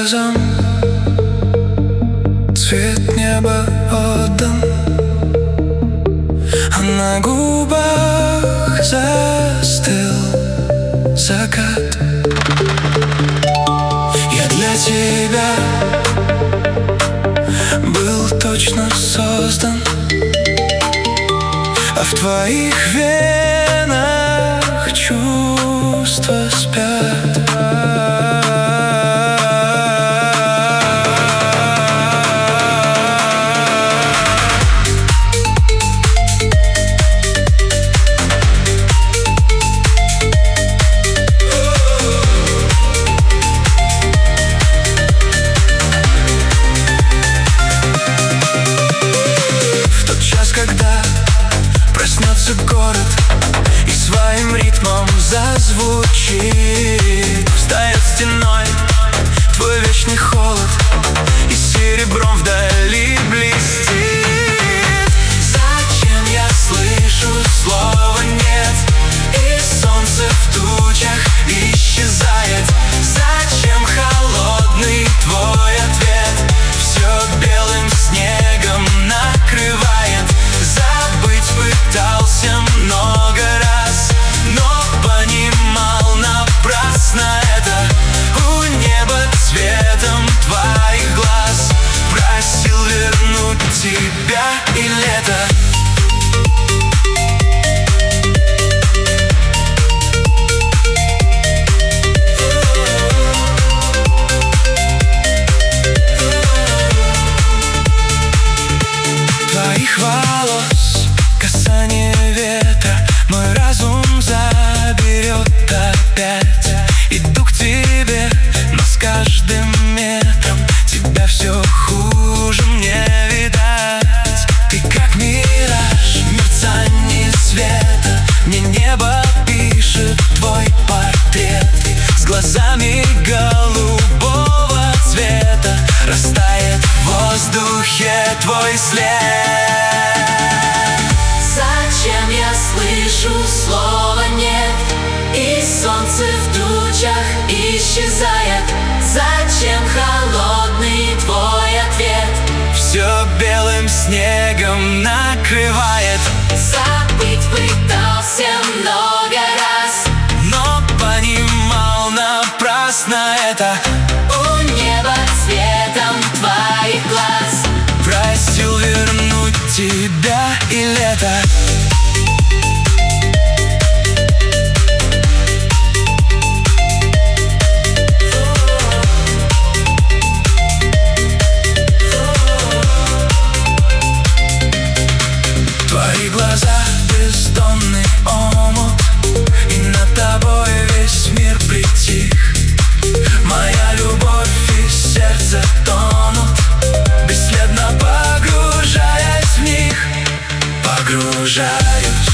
глазам цвет неба отдан, а на губах застыл закат. Я для тебя был точно создан, а в твоих венах чувства спят. Город и своим ритмом зазвучит, встает стеной твой вечный холод, и серебром вдали блестит. Зачем я слышу слова нет, и солнце в тучах исчезает? Зачем холодный твой ответ все белым снегом накрывает? Забыть пытался много раз, но понимал напрасно это. У неба цветом твоих глаз просил вернуть тебя и лето. Твоих волос касание ветра мой разум заберет опять. Иду к тебе, но с каждым метром тебя все хуже мне видать. Ты как мираж, мерцание света, мне небо пишет твой портрет. С глазами голубого цвета растает в воздухе твой след. Зачем я слышу слова нет, и солнце в тучах исчезает? Зачем холодный твой ответ все белым снегом накрывает? Забыть пытался много раз, но понимал напрасно это. у неба цветом твоих глаз Просил вернуть тебя и лето. Твои глаза бездонный омут, и над тобой весь мир притих. Моя любовь и сердце тонут, бесследно погружаясь в них. Погружаюсь